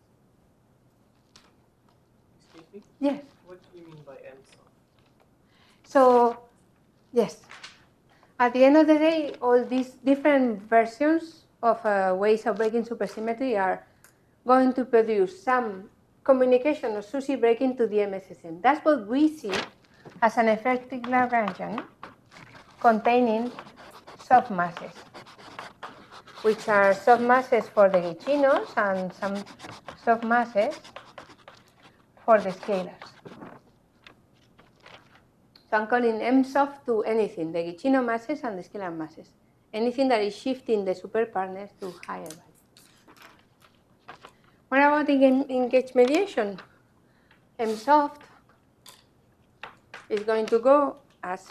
Excuse me? Yes. What do you mean by M soft? So, yes. At the end of the day, all these different versions of uh, ways of breaking supersymmetry are going to produce some communication of SUSY breaking to the M S S M. That's what we see as an effective Lagrangian containing soft masses, which are soft masses for the gauchinos and some soft masses for the scalars. So I'm calling M soft to anything, the gauchino masses and the scalar masses. Anything that is shifting the superpartners to higher values. What about in gauge mediation? M soft is going to go as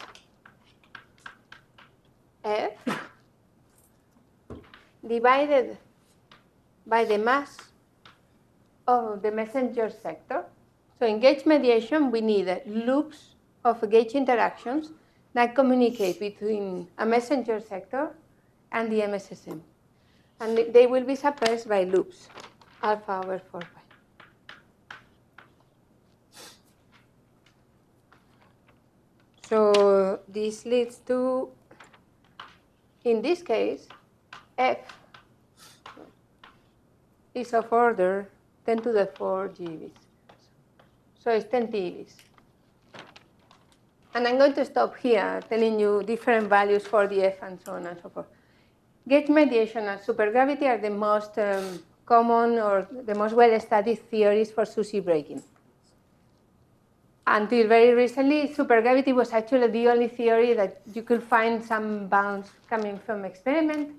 F divided by the mass of the messenger sector. So in gauge mediation, we need loops of gauge interactions that communicate between a messenger sector and the M S S M. And they will be suppressed by loops, alpha over four pi. So this leads to, in this case, F is of order ten to the four G E Vs. So it's ten T E Vs. And I'm going to stop here telling you different values for the F and so on and so forth. Gauge mediation and supergravity are the most um, common or the most well-studied theories for SUSY breaking. Until very recently, supergravity was actually the only theory that you could find some bounds coming from experiment.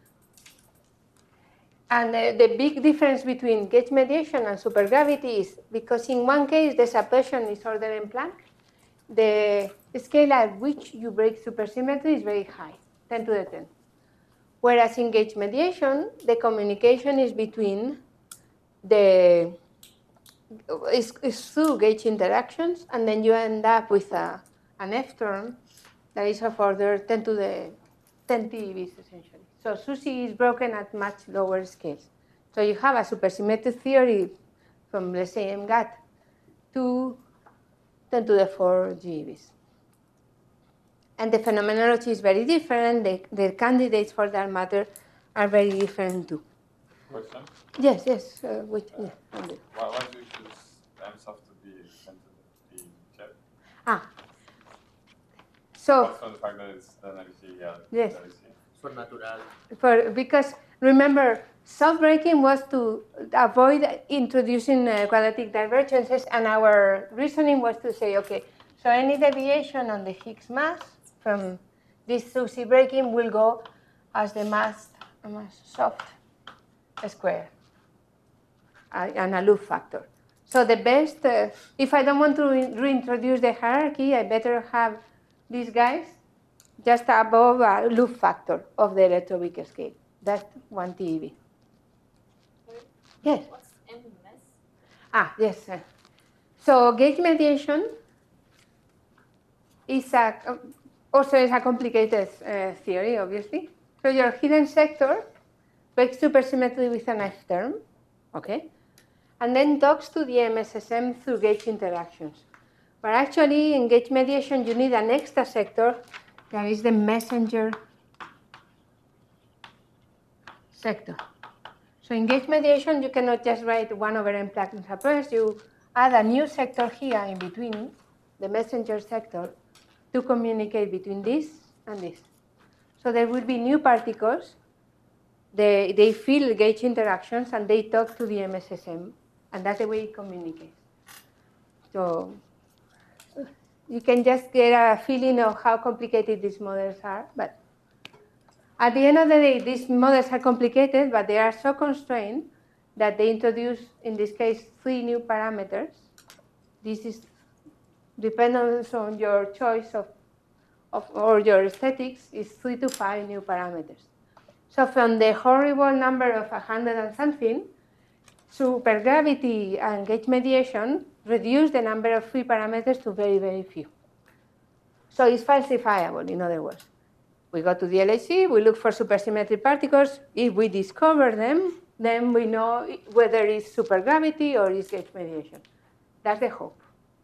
And uh, the big difference between gauge mediation and supergravity is because in one case the suppression is ordered in Planck, the scale at which you break supersymmetry is very high, ten to the ten. Whereas in gauge mediation, the communication is between the is, is through gauge interactions, and then you end up with a, an F term that is of order ten to the ten T E Vs essentially. So SUSY is broken at much lower scales. So you have a supersymmetric theory from, let's say, M GAT to ten to the four G E Vs. And the phenomenology is very different. The, the candidates for that matter are very different too. Question? Yes, yes. Uh, which, yeah, why, why do you choose M soft to be ten to the chip? Ah. So. Apart from the fact that it's the L C, yeah. Yes. For natural. For, because remember, soft breaking was to avoid introducing uh, quadratic divergences, and our reasoning was to say, okay, so any deviation on the Higgs mass from this SUSY breaking will go as the mass, mass soft square uh, and a loop factor. So the best, uh, if I don't want to re reintroduce the hierarchy, I better have these guys just above a loop factor of the electroweak scale. That's one T E V. Sorry? Yes? What's M S? Ah, yes. Uh, so gauge mediation is a, also is a complicated uh, theory, obviously. So your hidden sector breaks supersymmetry with an F term, okay? And then talks to the M S S M through gauge interactions. But actually, in gauge mediation, you need an extra sector that is the messenger sector. So in gauge mediation, you cannot just write one over n Planck and suppress. You add a new sector here in between, the messenger sector, to communicate between this and this. So there will be new particles. They, they feel gauge interactions, and they talk to the M S S M. And that's the way it communicates. So you can just get a feeling of how complicated these models are. But at the end of the day, these models are complicated, but they are so constrained that they introduce, in this case, three new parameters. This is dependent on your choice of, of or your aesthetics, is three to five new parameters. So from the horrible number of a hundred and something, supergravity and gauge mediation reduce the number of free parameters to very, very few. So it's falsifiable, in other words. We go to the L H C, we look for supersymmetric particles. If we discover them, then we know whether it's supergravity or it's gauge mediation. That's the hope.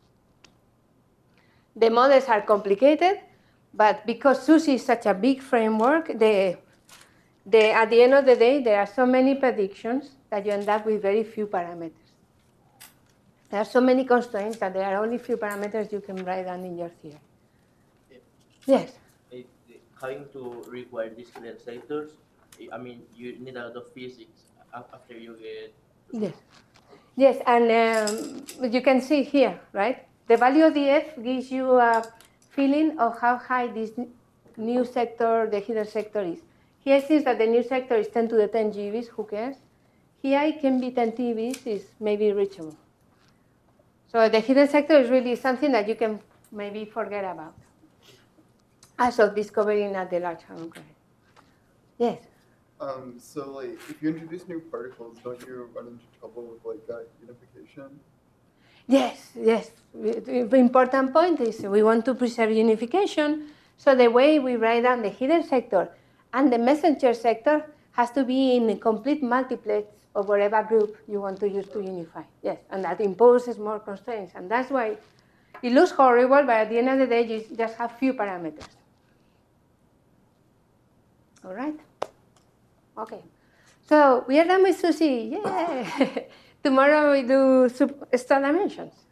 The models are complicated, but because SUSY is such a big framework, the, the, at the end of the day, there are so many predictions that you end up with very few parameters. There are so many constraints that there are only few parameters you can write down in your theory. If, Yes? if, having to require these hidden sectors, I mean, you need a lot of physics after you get... Yes. Yes, and um, you can see here, right? The value of the F gives you a feeling of how high this new sector, the hidden sector, is. Here it seems that the new sector is ten to the ten G E Vs, who cares? Here it can be ten T E Vs, is maybe reachable. So the hidden sector is really something that you can maybe forget about as of discovering at the Large Hadron Collider. Yes? Um, so like, if you introduce new particles, don't you run into trouble with like uh, unification? Yes, yes. The important point is we want to preserve unification, so the way we write down the hidden sector and the messenger sector has to be in a complete multiplex of whatever group you want to use to unify. Yes, and that imposes more constraints, and that's why it looks horrible, but at the end of the day, you just have few parameters. All right? Okay. So we are done with SUSY. Yay! Tomorrow we do sub-star dimensions.